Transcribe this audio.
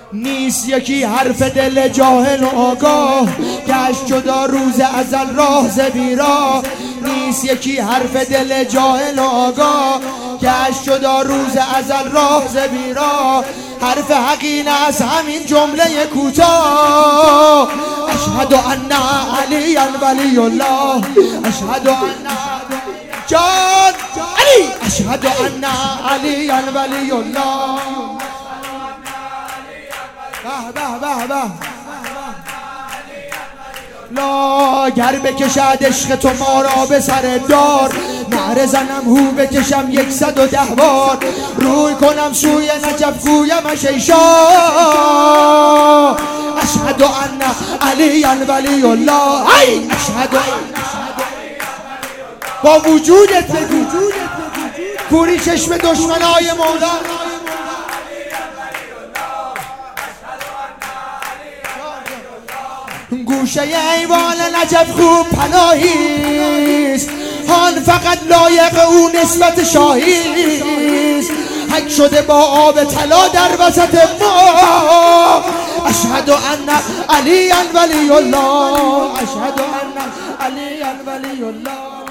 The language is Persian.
نیست یکی حرف دل جاهل و آگاه، گشت جدا روز ازل راه ز بیراه. نیست یکی حرف دل جاهل و آگاه، گشت جدا روز ازل راه ز بیراه. حرف حقین از همین جمله کوتاه، اشهد ان علی ولی الله، اشهد ان جان علی، اشهد ان علی ولی الله. به به به لا گر بکشد عشق تو ما را به سر دار، نعره زنم هو بکشم 110 بار. روی کنم سوی نجف گویمش ای شاه، اشهد ان علی ولی الله. ای اشهد با وجودت بگو کوری چشم دشمنای مولا. گوشه ایوان نجف خوب پناهیست، هان فقط لایق او نسبت شاهیست. حک شده با آب طلا در وسط ما، اشهد ان علی ولی الله، اشهد ان علی ولی الله.